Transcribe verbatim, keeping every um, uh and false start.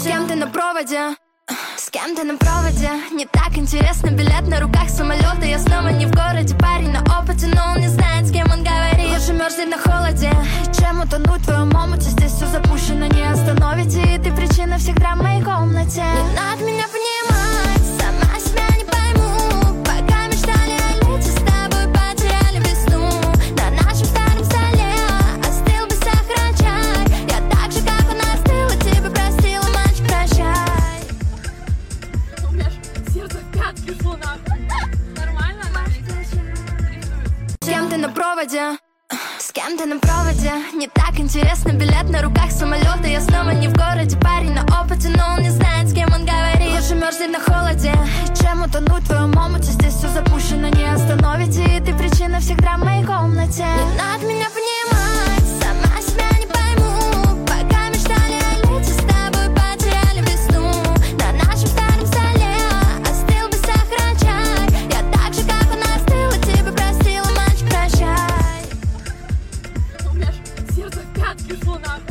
С кем ты на проводе? С кем ты на проводе? Не так интересно, билет на руках самолета. Я снова не в городе, парень на опыте, но он не знает, с кем он говорит. Лучше мерзнет на холоде, чем утонуть в твоем омуте. Здесь все запущено, не остановите. И ты причина всех драм в моей комнате. Не надо меня понимать, сама себя не пойму. Пока мечтали о лете, с тобой потеряли весну. На нашем старом столе остыл бы сахарный чай. Я так же, как он остыл, и тебя простила, мальчик, прощай. У меня ж сердце в пятки шло нахуй. Нормально? С кем ты на проводе? С кем ты на проводе? Не так интересно, билет на руках самолета. Я снова не в городе, парень на опыте, но он не знает, с кем он говорит. Лучше мерзнет на холоде, чем утонуть в твоем омуте. Здесь все запущено, не остановите. И ты причина всех драм в моей комнате. Не надо меня понимать, сама себя не пойму. Пока мечтали о лете, с тобой потеряли весну. На нашем старом столе остыл бы сахарный чай. Я так же, как он остыл, и тебя простила, мальчик, прощай. У меня ж сердце в пятки шло нахуй.